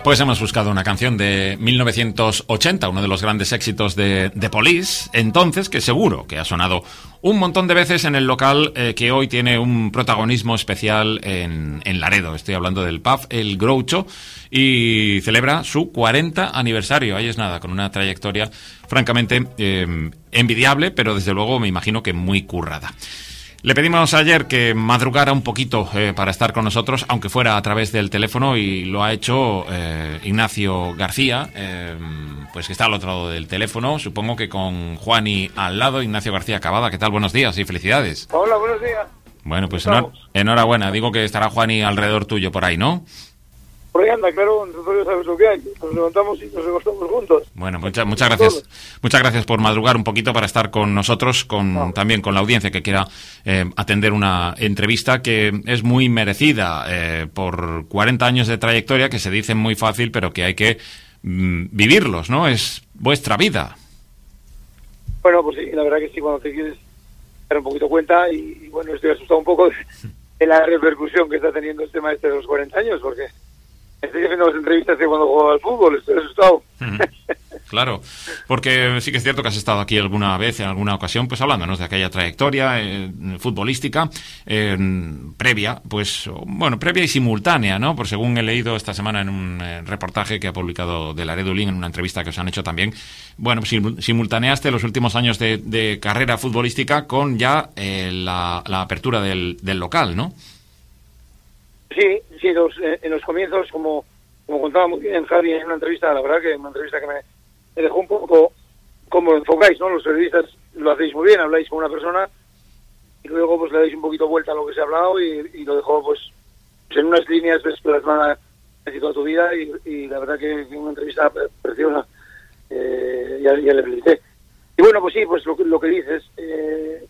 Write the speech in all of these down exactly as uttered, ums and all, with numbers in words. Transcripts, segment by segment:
Pues hemos buscado una canción de mil novecientos ochenta, uno de los grandes éxitos de The Police, entonces, que seguro que ha sonado un montón de veces en el local eh, que hoy tiene un protagonismo especial en, en Laredo. Estoy hablando del pub El Groucho y celebra su cuarenta aniversario. Ahí es nada, con una trayectoria francamente eh, envidiable, pero desde luego me imagino que muy currada. Le pedimos ayer que madrugara un poquito eh, para estar con nosotros, aunque fuera a través del teléfono, y lo ha hecho eh, Ignacio García, eh, pues que está al otro lado del teléfono, supongo que con Juani al lado. Ignacio García Cavada, ¿qué tal? Buenos días y felicidades. Hola, buenos días. Bueno, pues enhor- enhorabuena, digo que estará Juani alrededor tuyo por ahí, ¿no? Por ahí anda, claro, nosotros ya sabes lo que hay, nos levantamos y nos acostamos juntos. Bueno, muchas muchas gracias, muchas gracias por madrugar un poquito para estar con nosotros, con no. también con la audiencia que quiera eh, atender una entrevista que es muy merecida eh, por cuarenta años de trayectoria, que se dicen muy fácil, pero que hay que mm, vivirlos, ¿no? Es vuestra vida. Bueno, pues sí, la verdad que sí, cuando te quieres dar un poquito cuenta, y, y bueno, estoy asustado un poco de, de la repercusión que está teniendo el tema este de los cuarenta años, porque estoy haciendo las entrevistas de cuando jugaba al fútbol, estoy asustado. Claro, porque sí que es cierto que has estado aquí alguna vez, en alguna ocasión, pues hablándonos de aquella trayectoria eh, futbolística eh, previa, pues, bueno, previa y simultánea, ¿no? Por según he leído esta semana en un eh, reportaje que ha publicado de Laredo Link, en una entrevista que os han hecho también, bueno, pues sim- simultaneaste los últimos años de, de carrera futbolística con ya eh, la, la apertura del, del local, ¿no? Sí, sí, los, eh, en los comienzos, como, como contaba muy bien Javi en una entrevista, la verdad que una entrevista que me, me dejó un poco como lo enfocáis, ¿no? Los periodistas lo hacéis muy bien, habláis con una persona y luego pues le dais un poquito vuelta a lo que se ha hablado y, y lo dejó pues, pues en unas líneas pues, plasmadas casi toda tu vida y, y la verdad que una entrevista preciosa, eh, ya, ya le felicité. Y bueno, pues sí, pues lo, lo que dices, eh,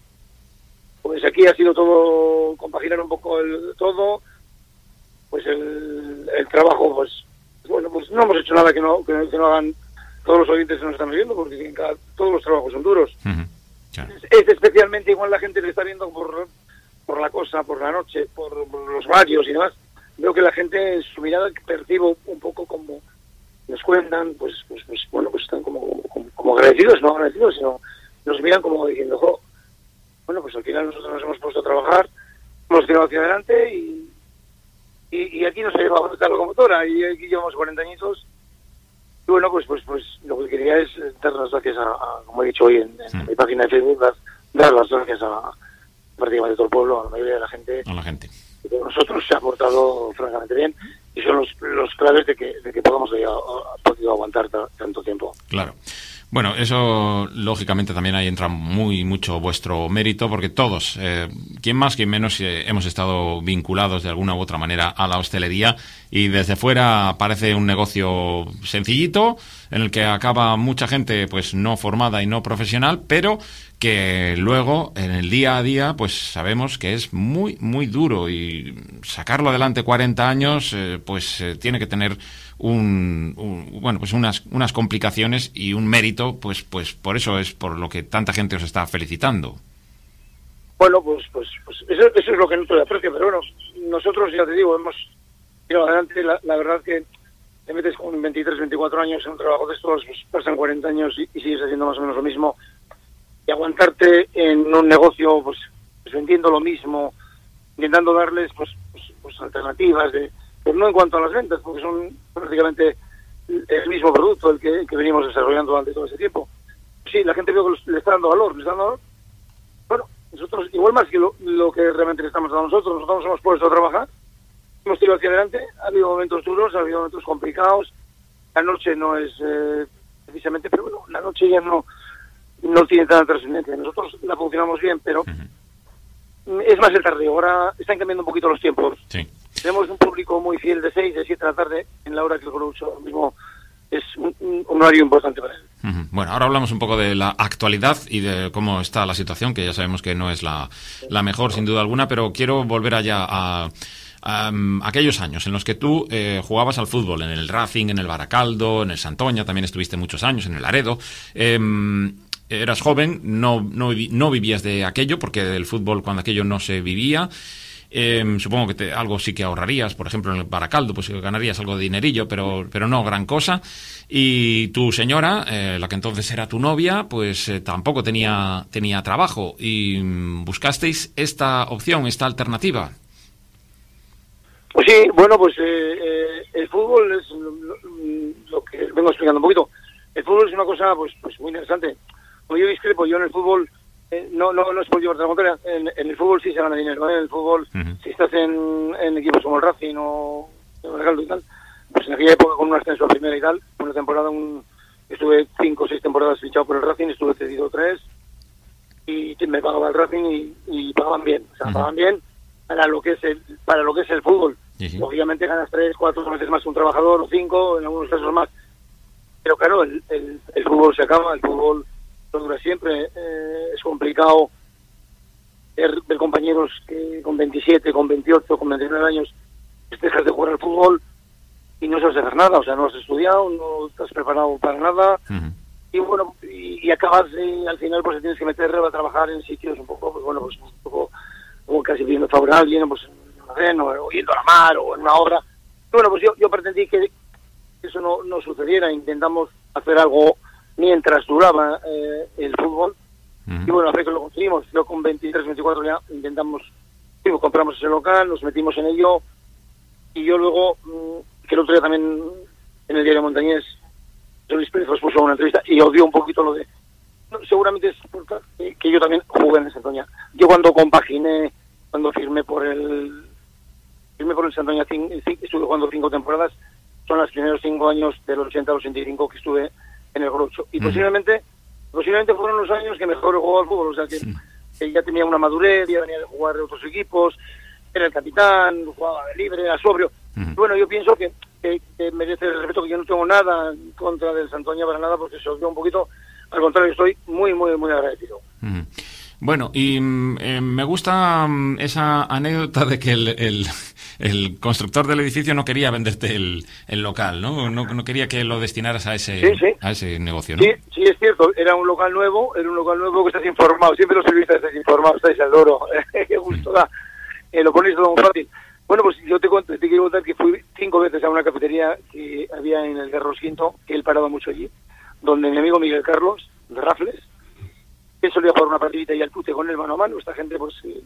pues aquí ha sido todo, compaginar un poco el todo. Pues el, el trabajo, pues bueno, pues no hemos hecho nada que no que, que no hagan todos los oyentes que nos están viendo, porque cada, todos los trabajos son duros. Uh-huh. Yeah. Es, es especialmente igual la gente que está viendo por por la cosa, por la noche, por, por los barrios y demás. Veo que la gente en su mirada percibo un poco como nos cuentan, pues pues, pues bueno, pues están como, como, como agradecidos, no agradecidos, sino nos miran como diciendo, jo, bueno, pues al final nosotros nos hemos puesto a trabajar, hemos tirado hacia adelante y Y, y aquí nos ha llevado esta locomotora y aquí llevamos cuarenta añitos y bueno, pues pues pues lo que quería es dar las gracias a, a como he dicho hoy en, en mm. mi página de Facebook, dar, dar las gracias a prácticamente todo el pueblo, a la mayoría de la gente, a la gente. que con nosotros se ha portado francamente bien y son los, los claves de que, de que podamos haber podido aguantar t- tanto tiempo. Claro. Bueno, eso lógicamente también ahí entra muy mucho vuestro mérito, porque todos, eh, quien más, quien menos, eh, hemos estado vinculados de alguna u otra manera a la hostelería y desde fuera parece un negocio sencillito en el que acaba mucha gente pues no formada y no profesional, pero que luego en el día a día pues sabemos que es muy muy duro y sacarlo adelante cuarenta años eh, pues eh, tiene que tener un, un bueno pues unas unas complicaciones y un mérito, pues pues por eso es por lo que tanta gente os está felicitando. Bueno, pues pues pues eso, eso es lo que nosotros aprecio, pero bueno, nosotros ya te digo, hemos ido adelante, la, la verdad que te metes con veintitrés, veinticuatro años en un trabajo de estos, pues pasan cuarenta años y, y sigues haciendo más o menos lo mismo, y aguantarte en un negocio pues, pues vendiendo lo mismo, intentando darles pues pues, pues alternativas de pues no en cuanto a las ventas, porque son prácticamente el mismo producto el que, que venimos desarrollando durante todo ese tiempo. Sí, la gente veo que le está dando valor, le está dando valor. Bueno, nosotros, igual más que lo, lo que realmente le estamos dando nosotros, nosotros nos hemos puesto a trabajar, hemos tirado hacia adelante, ha habido momentos duros, ha habido momentos complicados, la noche no es eh, precisamente, pero bueno, la noche ya no, no tiene tanta trascendencia. Nosotros la funcionamos bien, pero uh-huh. es más el tardeo. Ahora están cambiando un poquito los tiempos. Sí. Tenemos un público muy fiel de seis, de siete de la tarde, en la hora que el Groucho mismo es un, un horario importante para él. Uh-huh. Bueno, ahora hablamos un poco de la actualidad y de cómo está la situación, que ya sabemos que no es la, la mejor, sin duda alguna, pero quiero volver allá a, a, a aquellos años en los que tú eh, jugabas al fútbol, en el Racing, en el Baracaldo, en el Santoña, también estuviste muchos años, en el Laredo. Eh, eras joven, no, no, no vivías de aquello, porque del fútbol cuando aquello no se vivía. Eh, supongo que te, algo sí que ahorrarías, por ejemplo, en el Baracaldo, pues ganarías algo de dinerillo, pero, pero no gran cosa. Y tu señora, eh, la que entonces era tu novia, pues eh, tampoco tenía, tenía trabajo. Y mm, buscasteis esta opción, esta alternativa. Pues sí, bueno, pues eh, eh, el fútbol es lo, lo, lo que vengo explicando un poquito. El fútbol es una cosa pues pues muy interesante. Como yo discrepo, yo en el fútbol, eh, no no no es por llevarte la contraria, en, en el fútbol sí se gana dinero, ¿eh? En el fútbol, uh-huh. si estás en, en equipos como el Racing o el Baracaldo y tal, pues en aquella época con un ascenso a primera y tal, una temporada, un, estuve cinco o seis temporadas fichado por el Racing, estuve cedido tres, y me pagaba el Racing y, y pagaban bien, o sea, uh-huh. pagaban bien para lo que es el, para lo que es el fútbol. Sí. Obviamente ganas tres, cuatro veces más que un trabajador, o cinco, en algunos casos más. Pero claro, el, el, el fútbol se acaba, el fútbol no dura siempre. Eh, es complicado ver, ver compañeros que con veintisiete, con veintiocho, con veintinueve años dejas de jugar al fútbol y no sabes hacer nada. O sea, no has estudiado, no estás preparado para nada. Uh-huh. Y bueno, y, y acabas, y al final pues te tienes que meter a trabajar en sitios un poco, pues bueno, pues un poco como casi viendo favorable, viendo pues o yendo a la mar o en una obra. Bueno, pues yo, yo pretendí que eso no, no sucediera. Intentamos hacer algo mientras duraba eh, el fútbol. Uh-huh. Y bueno, a ver que lo conseguimos. Yo con veintitrés, veinticuatro ya intentamos, digo, compramos ese local, nos metimos en ello. Y yo luego, mmm, que el otro día también en el diario Montañés, Luis Pérez nos puso una entrevista y odió un poquito lo de... No, seguramente es porque que yo también jugué en el Santoña. Yo cuando compaginé, cuando firmé por el... Firmé por el Santoña, estuve jugando cinco temporadas, son los primeros cinco años del ochenta al ochenta y cinco que estuve en el Groucho. Y mm. posiblemente posiblemente fueron los años que mejor jugó al fútbol, o sea que, sí. que ya tenía una madurez, ya venía de jugar de otros equipos, era el capitán, jugaba de libre, era sobrio. Mm. Bueno, yo pienso que, que, que merece el respeto, que yo no tengo nada en contra del Santoña para nada, porque se odió un poquito, al contrario, estoy muy, muy, muy agradecido. Mm. Bueno, y eh, me gusta esa anécdota de que el, el, el constructor del edificio no quería venderte el, el local, ¿no? ¿no? No quería que lo destinaras a ese sí, sí. a ese negocio, ¿no? Sí, sí, es cierto. Era un local nuevo, era un local nuevo que estás informado. Siempre los servicios estáis informados, estáis al loro. Qué gusto da. Eh, lo ponéis todo muy fácil. Bueno, pues yo te, cuento, te quiero contar que fui cinco veces a una cafetería que había en el Garros Quinto, que él paraba mucho allí, donde mi amigo Miguel Carlos, de Rafles, que solía jugar una partidita y al tute con él mano a mano, esta gente pues... Eh,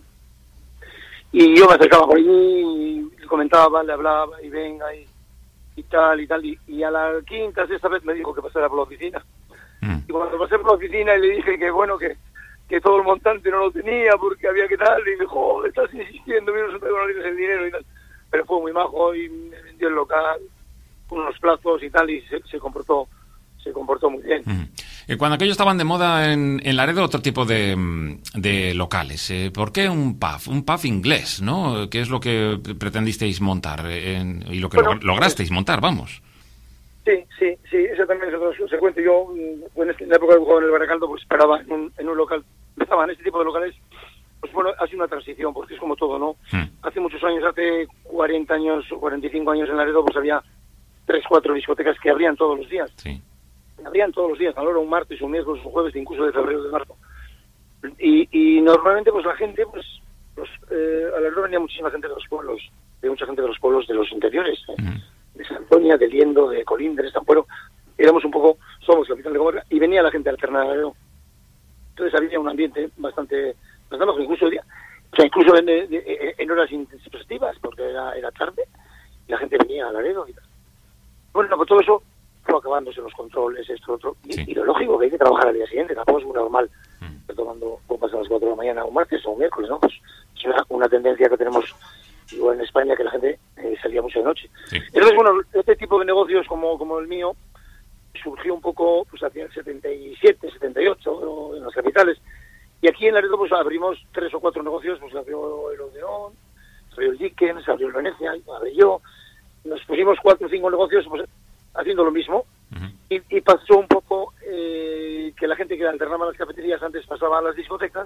y yo me acercaba por allí y comentaba, le hablaba y venga y, y tal y tal, y, y a la quinta, sexta vez me dijo que pasara por la oficina. Mm. Y cuando pasé por la oficina y le dije que bueno, que, que todo el montante no lo tenía porque había que tal, y me dijo, oh, estás insistiendo, mira, no tienes el dinero y tal. Pero fue muy majo y me vendió el local, unos plazos y tal, y se, se comportó se comportó muy bien. Mm. Cuando aquellos estaban de moda en, en Laredo, otro tipo de, de locales. Eh, ¿Por qué un pub? Un pub inglés, ¿no? ¿Qué es lo que pretendisteis montar? En, y lo que bueno, lograsteis montar, vamos. Sí, sí, sí, eso también es otra consecuencia. Yo, en la época que jugaba en el Baracaldo, pues paraba en un, en un local. Estaban este tipo de locales, pues bueno, ha sido una transición, porque es como todo, ¿no? Mm. Hace muchos años, hace cuarenta años o cuarenta y cinco años en Laredo, pues había tres, cuatro discotecas que abrían todos los días. Sí. Abrían todos los días, a la hora un martes, un miércoles, un jueves, incluso de febrero, de marzo. Y, y normalmente, pues la gente, pues, pues eh, a la hora venía muchísima gente de los pueblos, de mucha gente de los pueblos de los interiores, ¿eh? Mm. de Santoña, de Liendo, de Colindres, de Estampuero. Éramos un poco, somos la capital de Gomorra, y venía la gente a alternar. Entonces había un ambiente bastante, bastante bajo, incluso, o sea, incluso en, en, en horas intempestivas, porque era, era tarde, y la gente venía a Laredo y tal. Bueno, pues todo eso fue acabándose los controles, esto, otro, y, sí. y lo lógico que hay que trabajar al día siguiente, tampoco es muy normal, mm. tomando copas a las cuatro de la mañana, un martes o un miércoles, ¿no? Pues es una, una tendencia que tenemos igual en España, que la gente eh, salía mucho de noche. Sí. Entonces, bueno, este tipo de negocios como, como el mío surgió un poco pues hacia el setenta y siete, setenta y ocho, ¿no? En las capitales, y aquí en Laredo pues abrimos tres o cuatro negocios, pues abrió el Odeón, abrió el Dickens, abrió el Venecia, abrí yo, nos pusimos cuatro o cinco negocios, pues haciendo lo mismo, uh-huh. y, y pasó un poco eh, que la gente que alternaba las cafeterías antes pasaba a las discotecas,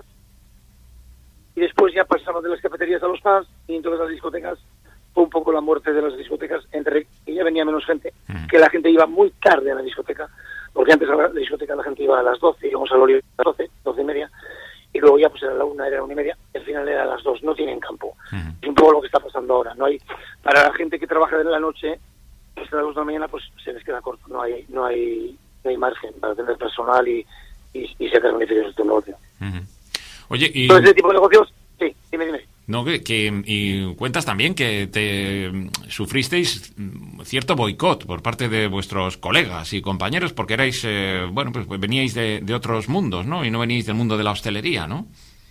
y después ya pasaba de las cafeterías a los pubs, y entonces las discotecas fue un poco la muerte de las discotecas, entre que ya venía menos gente, uh-huh. que la gente iba muy tarde a la discoteca, porque antes a la discoteca la gente iba a las doce, íbamos al Oliver a las doce, doce y media, y luego ya pues era la una, era la una y media, y al final era a las dos, no tienen campo. Uh-huh. Es un haciendo ahora. No hay, para la gente que trabaja en la noche, hasta las dos de la mañana, pues se les queda corto. No hay, no hay, no hay margen para tener personal y, y, y sacar beneficios de este negocio. Uh-huh. Oye, y... Todo ese tipo de negocios, sí, dime, dime. No, que, que y cuentas también que te sufristeis cierto boicot por parte de vuestros colegas y compañeros porque erais, eh, bueno, pues veníais de, de otros mundos, ¿no? Y no veníais del mundo de la hostelería, ¿no?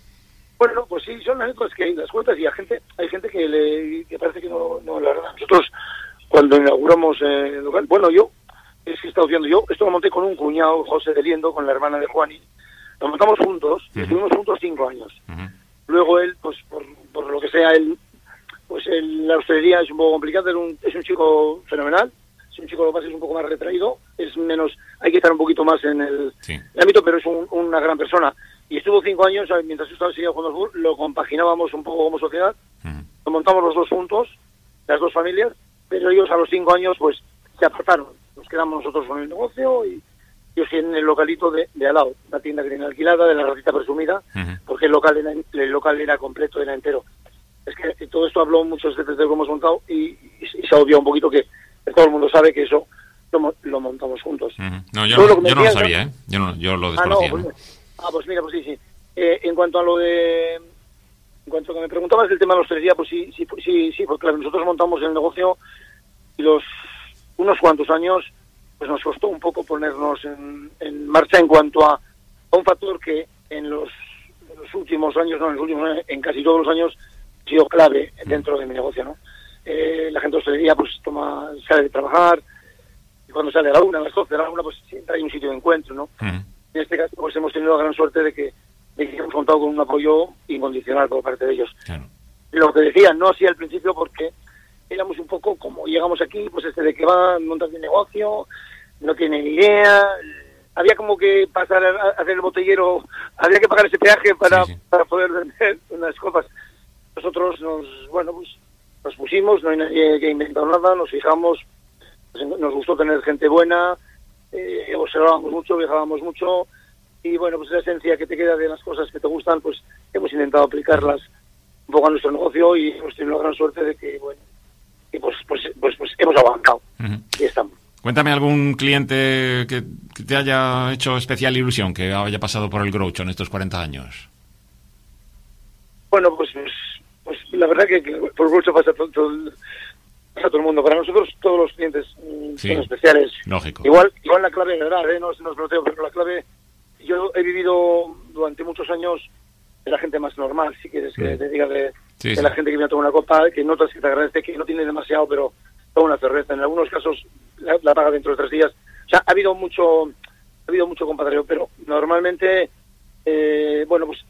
Bueno, pues sí, son las cosas que hay las cuentas y hay gente, hay gente que le que parece que no, no la verdad. Nosotros cuando inauguramos eh, el local, bueno, yo es que he estado viendo yo, esto lo monté con un cuñado, José de Liendo, con la hermana de Juani, lo montamos juntos, uh-huh. Estuvimos juntos cinco años. Uh-huh. Luego él, pues por, por lo que sea, él, pues él, la hostelería es un poco complicada, es un, es un chico fenomenal, es un chico, lo que pasa es un poco más retraído, es menos, hay que estar un poquito más en el, sí. el ámbito, pero es un, una gran persona. Y estuvo cinco años, mientras yo estaba seguido jugando al fútbol, lo compaginábamos un poco como sociedad, uh-huh. Lo montamos los dos juntos, las dos familias, pero ellos a los cinco años, pues, se apartaron. Nos quedamos nosotros con el negocio y yo estoy en el localito de, de al lado, la tienda que tiene alquilada, de la ratita presumida, uh-huh. Porque el local era, el local era completo, era entero. Es que todo esto habló muchas veces de lo que hemos montado y, y, y se ha obviado un poquito que todo el mundo sabe que eso lo, lo montamos juntos. Uh-huh. No, yo, no, lo, yo no lo sabía, ¿eh? Yo, no, yo lo desconocía. Ah, no, pues, ¿no? ah, pues mira, pues sí, sí. Eh, en cuanto a lo de... En cuanto a que me preguntabas del tema de la hostelería, pues sí, sí, sí, sí, porque claro, nosotros montamos el negocio y los unos cuantos años pues nos costó un poco ponernos en, en marcha en cuanto a, a un factor que en los, en los últimos años, no en los últimos años, en casi todos los años ha sido clave dentro de mi negocio, ¿no? Eh, la gente de hostelería pues toma, sale de trabajar y cuando sale a la una, a las doce de la una, pues siempre hay un sitio de encuentro, ¿no? Uh-huh. En este caso pues hemos tenido la gran suerte de que, de que hemos contado con un apoyo incondicional por parte de ellos. Claro. Lo que decía, no así al principio porque éramos un poco como llegamos aquí, pues este de que va a montar mi negocio, no tiene ni idea, había como que pasar a hacer el botellero, había que pagar ese peaje para, sí, sí. para poder vender unas copas. Nosotros nos, bueno, pues nos pusimos, no hay nadie que ha inventado nada, nos fijamos, nos gustó tener gente buena, eh, observábamos mucho, viajábamos mucho, y bueno, pues esa esencia que te queda de las cosas que te gustan, pues hemos intentado aplicarlas un poco a nuestro negocio y hemos tenido la gran suerte de que, bueno, y pues, pues, pues, pues hemos aguantado. Uh-huh. Y estamos. Cuéntame algún cliente que, que te haya hecho especial ilusión, que haya pasado por el Groucho en estos cuarenta años. Bueno, pues, pues, pues la verdad que, que por el Groucho pasa todo, todo, pasa todo el mundo. Para nosotros todos los clientes sí, son especiales. Lógico. Igual, igual la clave, de verdad, ¿eh? no, no os planteo, pero la clave, yo he vivido durante muchos años de la gente más normal, si quieres que sí. te diga de, sí, de sí. la gente que viene a tomar una copa, que notas que te agradece, que no tiene demasiado, pero toma una cerveza. En algunos casos la, la paga dentro de tres días. O sea, ha habido mucho, ha habido mucho compadreo, pero normalmente, eh, bueno, pues,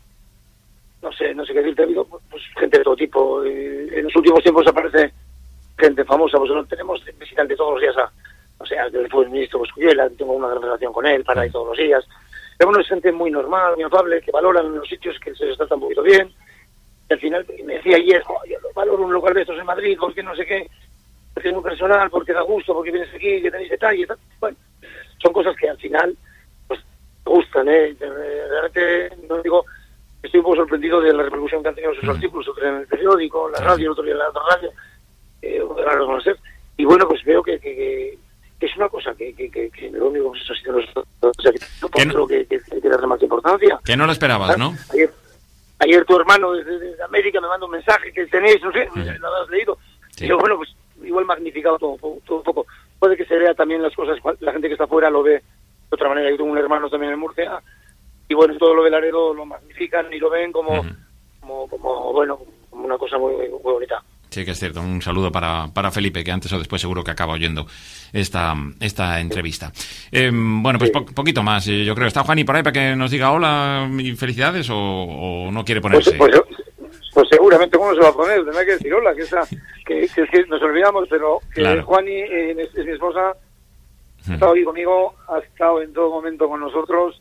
no sé, no sé qué decirte, ha habido pues, gente de todo tipo. Eh, en los últimos tiempos aparece gente famosa, pues no tenemos visitante todos los días a, o sea, que fue el ministro Cosculluela, tengo una gran relación con él, para ahí todos los días. Pero bueno, es gente muy normal, muy afable, que valoran los sitios, que se les trata un poquito bien. Y al final me decía ayer, oh, yo valoro un lugar de estos en Madrid, porque no sé qué, porque es muy personal, porque da gusto, porque vienes aquí, que tenéis detalles. Bueno, son cosas que al final pues te gustan, ¿eh? Realmente, no digo, estoy un poco sorprendido de la repercusión que han tenido sus artículos, otro en el periódico, en la radio, otro día en la otra radio, eh, a reconocer. Y bueno, pues veo que, que, que es una cosa que, que, que, que lo único que se ha sido los, o sea, que no creo que, que, que hay que darle más importancia. Que no lo esperabas, ¿no? Ayer, ayer tu hermano desde, desde América me manda un mensaje que tenéis, no sé, sí. lo has leído. Sí. Y yo, bueno, pues igual magnificado todo, todo un poco. Puede que se vea también las cosas, la gente que está afuera lo ve de otra manera. Yo tengo un hermano también en Murcia y bueno, todo lo de Laredo lo magnifican y lo ven como, uh-huh. como, como bueno, como una cosa muy, muy bonita. Sí, que es cierto. Un saludo para, para Felipe, que antes o después seguro que acaba oyendo esta, esta entrevista. Eh, bueno, pues sí. po- poquito más, yo creo. ¿Está Juani por ahí para que nos diga hola y felicidades o, o no quiere ponerse? Pues, pues, pues seguramente, ¿cómo se va a poner? Tendrá que decir hola, que, esa, que, que, que nos olvidamos, pero que claro. Juani eh, es, es mi esposa, hmm. ha estado aquí conmigo, ha estado en todo momento con nosotros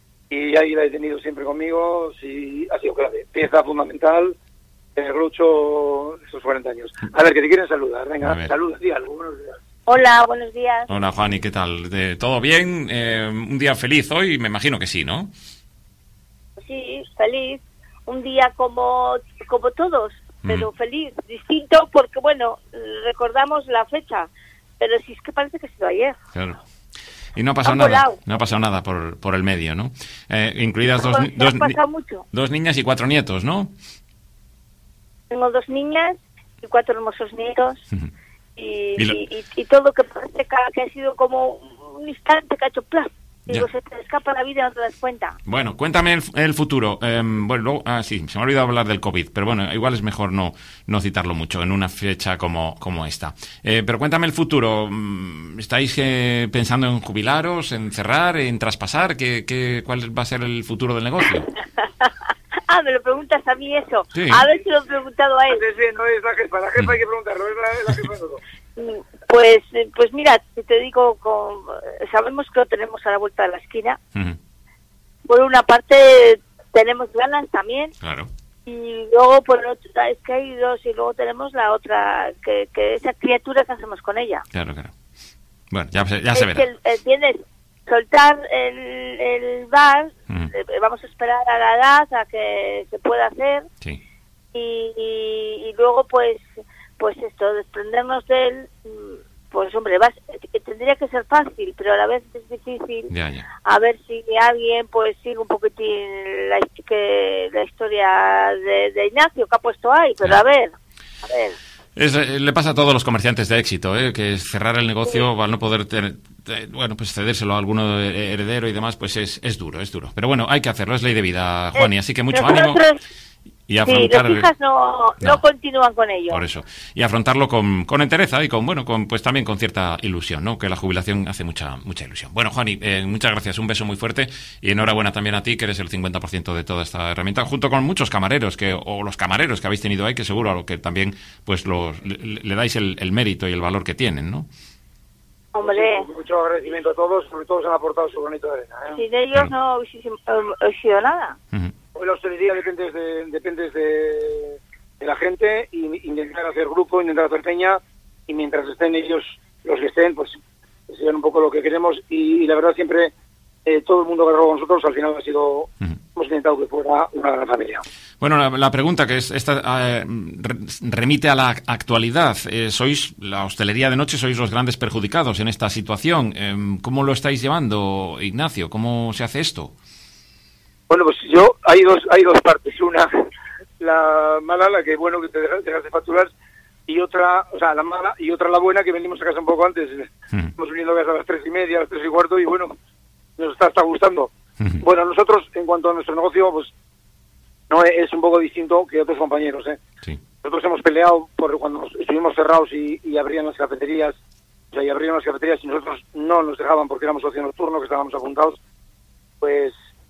y ahí la he tenido siempre conmigo, sí, ha sido clave, pieza fundamental. El Groucho estos cuarenta años. A ver, que te quieren saludar. Venga, saluda, di algo. Buenos días. Hola, buenos días. Hola, Juani, ¿qué tal? ¿De, ¿Todo bien? Eh, un día feliz hoy, me imagino que sí, ¿no? Sí, feliz. Un día como como todos. pero mm. feliz, distinto, porque bueno, recordamos la fecha, pero sí es que parece que ha sido ayer. Claro. Y no ha pasado nada, volado. no ha pasado nada por, por el medio, ¿no? Eh, incluidas dos, no, dos, pasado mucho. dos niñas y cuatro nietos, ¿no? Tengo dos niñas y cuatro hermosos nietos. Uh-huh. y, ¿Y, lo... y, y, y todo que parece que ha sido como un instante que ha hecho plaf. Digo, se te escapa la vida y no te das cuenta. Bueno, cuéntame el, el futuro. Eh, bueno, luego, ah, sí, se me ha olvidado hablar del COVID, pero bueno, igual es mejor no, no citarlo mucho en una fecha como, como esta. Eh, pero cuéntame el futuro. ¿Estáis eh, pensando en jubilaros, en cerrar, en traspasar? ¿Qué, qué, ¿Cuál va a ser el futuro del negocio? Ah, me lo preguntas a mí eso. Sí. A ver si lo he preguntado a él. Sí, sí, no es la jefa, la jefa hay que preguntarlo, es la, la jefa de todo. Pues, pues mira, te digo, con, sabemos que lo tenemos a la vuelta de la esquina. Uh-huh. Por una parte tenemos ganas también. Claro. Y luego por el otro, es que hay dos, y luego tenemos la otra, que, que esa criatura que hacemos con ella. Claro, claro. Bueno, ya, ya se verá. Es que, ¿entiendes? Soltar el, el bar, uh-huh. eh, vamos a esperar a la edad a que se pueda hacer. Sí. Y, y, y luego pues pues esto, desprendernos de él, pues hombre, vas, tendría que ser fácil, pero a la vez es difícil. Ya, ya. A ver si alguien pues sigue un poquitín la, que, la historia de, de Ignacio que ha puesto ahí, pero ya. a ver, a ver. Es, le pasa a todos los comerciantes de éxito, ¿eh? Que cerrar el negocio, sí. al no poder tener, bueno, pues cedérselo a alguno heredero y demás, pues es, es duro, es duro. Pero bueno, hay que hacerlo, es ley de vida, Juan, y así que mucho Nosotros... ánimo. Y afrontar... Sí, los hijas no, no, no continúan con ello. Por eso. Y afrontarlo con, con entereza y con, bueno, con pues también con cierta ilusión, ¿no? Que la jubilación hace mucha mucha ilusión. Bueno, Juani, eh, muchas gracias, un beso muy fuerte y enhorabuena también a ti, que eres el cincuenta por ciento de toda esta herramienta, junto con muchos camareros, que o los camareros que habéis tenido ahí, que seguro a lo que también pues los, le, le dais el, el mérito y el valor que tienen, ¿no? Hombre. Mucho agradecimiento a todos, sobre todo se han aportado su granito de arena, ¿eh? Sin ellos claro. no hubiese sido nada. Uh-huh. Hoy la hostelería depende de, depende de, de la gente y intentar hacer grupo, intentar hacer peña y mientras estén ellos, los que estén, pues sean un poco lo que queremos y, y la verdad siempre eh, todo el mundo que ha trabajado con nosotros al final ha sido, uh-huh. hemos intentado que fuera una gran familia. Bueno, la, la pregunta que es esta eh, remite a la actualidad. Eh, sois la hostelería de noche, sois los grandes perjudicados en esta situación. Eh, ¿Cómo lo estáis llevando, Ignacio? ¿Cómo se hace esto? Bueno, pues yo, hay dos hay dos partes. Una, la mala, la que bueno que te dejas, dejas de facturar, y otra, o sea, la mala, y otra la buena, que venimos a casa un poco antes. Uh-huh. Estamos viniendo a casa a las tres y media, a las tres y cuarto, y bueno, nos está, está gustando. Uh-huh. Bueno, nosotros, en cuanto a nuestro negocio, pues no es un poco distinto que otros compañeros, ¿eh? Sí. Nosotros hemos peleado por cuando estuvimos cerrados y, y abrían las cafeterías, o sea, y abrieron las cafeterías y nosotros no nos dejaban porque éramos socio nocturno, que estábamos apuntados, pues...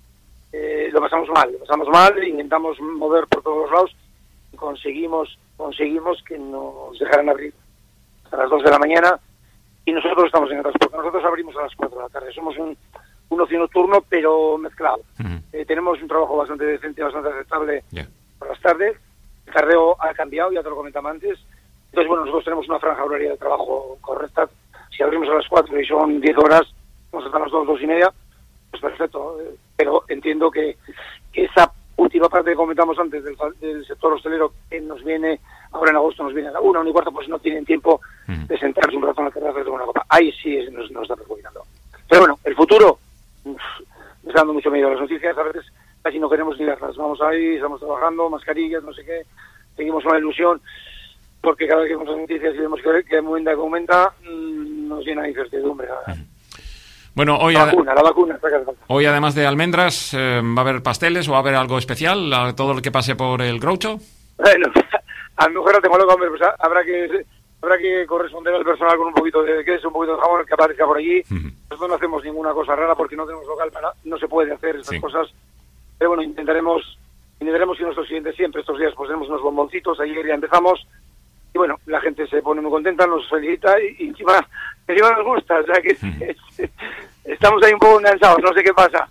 Eh, lo pasamos mal, lo pasamos mal, intentamos mover por todos los lados y conseguimos, conseguimos que nos dejaran abrir a las dos de la mañana y nosotros estamos en el transporte. Nosotros abrimos a las cuatro de la tarde, somos un, un ocio nocturno pero mezclado. Uh-huh. Eh, tenemos un trabajo bastante decente, bastante aceptable yeah. por las tardes. El carreo ha cambiado, ya te lo comentaba antes. Entonces, bueno, nosotros tenemos una franja horaria de trabajo correcta. Si abrimos a las cuatro y son diez horas, vamos hasta las dos, dos y media, pues perfecto. Pero entiendo que, que esa última parte que comentamos antes del, del sector hostelero que nos viene, ahora en agosto nos viene a la una, una y cuarto, pues no tienen tiempo uh-huh. de sentarse un rato en la terraza de tomar una copa. Ahí sí es, nos, nos está perjudicando. Pero bueno, el futuro uf, me está dando mucho miedo. Las noticias a veces casi no queremos ni verlas. Vamos ahí, estamos trabajando, mascarillas, no sé qué, seguimos con la ilusión, porque cada vez que vemos las noticias y vemos que, que aumenta, que aumenta, mmm, nos llena de incertidumbre. Uh-huh. Bueno, hoy, la vacuna, la vacuna, hoy además de almendras, eh, ¿va a haber pasteles o va a haber algo especial a todo el que pase por el Groucho? Bueno, a lo mejor no tengo loco, hombre, pues habrá que habrá que corresponder al personal con un poquito de queso, un poquito de jamón que aparezca por allí. Uh-huh. Nosotros no hacemos ninguna cosa rara porque no tenemos local para, no se puede hacer estas sí. cosas. Pero bueno, intentaremos, intentaremos que nuestros clientes siempre estos días pues tenemos unos bomboncitos, ayer ya empezamos. Y bueno, la gente se pone muy contenta, nos felicita y, y encima, encima nos gusta, o sea que uh-huh. estamos ahí un poco cansados, no sé qué pasa.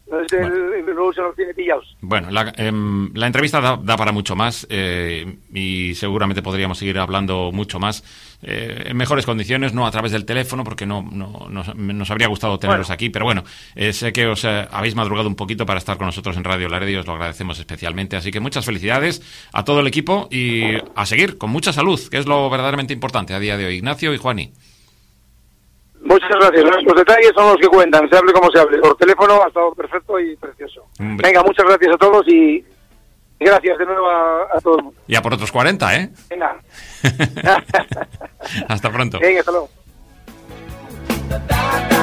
Entonces, bueno. el, el, luego se nos tiene pillados. Bueno, la, eh, la entrevista da, da para mucho más eh, y seguramente podríamos seguir hablando mucho más eh, en mejores condiciones, no a través del teléfono, porque no, no nos, nos habría gustado teneros bueno. aquí, pero bueno, eh, sé que os eh, habéis madrugado un poquito para estar con nosotros en Radio Laredo y os lo agradecemos especialmente, así que muchas felicidades a todo el equipo y a seguir con mucha salud, que es lo verdaderamente importante a día de hoy. Ignacio y Juani. Muchas gracias. Los detalles son los que cuentan, se hable como se hable. Por teléfono ha estado perfecto y precioso. Hombre. Venga, muchas gracias a todos y gracias de nuevo a, a todo el mundo. Ya por otros cuarenta, ¿eh? Venga. Hasta pronto. Venga, hasta luego.